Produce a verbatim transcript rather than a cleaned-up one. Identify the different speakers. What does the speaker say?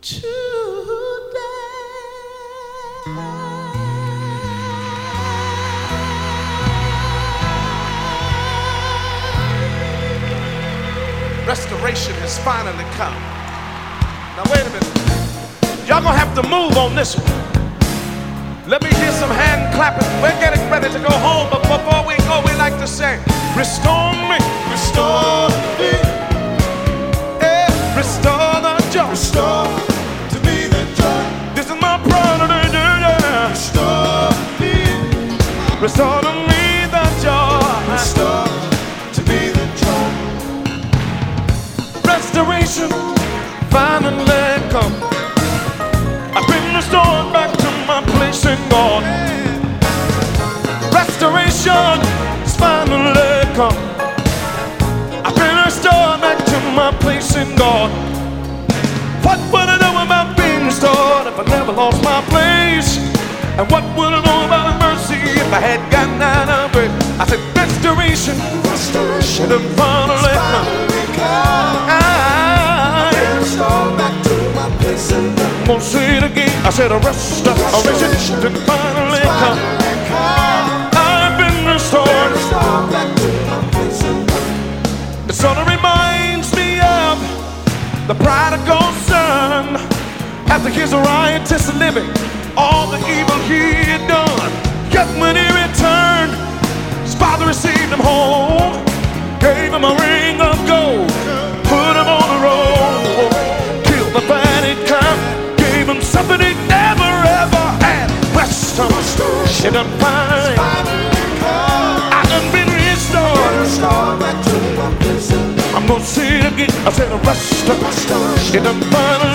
Speaker 1: Restoration has finally come. Now wait a minute. Y'all gonna have to move on this one. Let me hear some hand clapping. We're getting ready to go home, but before we go, we like to say, restore me, restore me, yeah, restore the joy, restore to me the joy. This is my prayer today, yeah. Restore me, restore to me the joy, restore to me the joy. Restoration finally come. I've been restored back to my place in God. Restoration is finally come. I've been restored back to my place in God. What would I know about being restored if I never lost my place? And what would I know about mercy if I had gotten out of it? I said restoration, restoration, and finally come. I've been restored back to my place in God. I'm gonna say it again. I said a restoration, and finally come. I've been restored. It sort of reminds me of the prodigal son. After his riotous living, all the evil he had done. Yet when he returned, his father received him home, gave him a ring of gold, put him on the road, killed the fatted calf, gave him something he never ever had. Restoration and fine. I done been restored. I'm gonna say it again. I said a restoration and fine.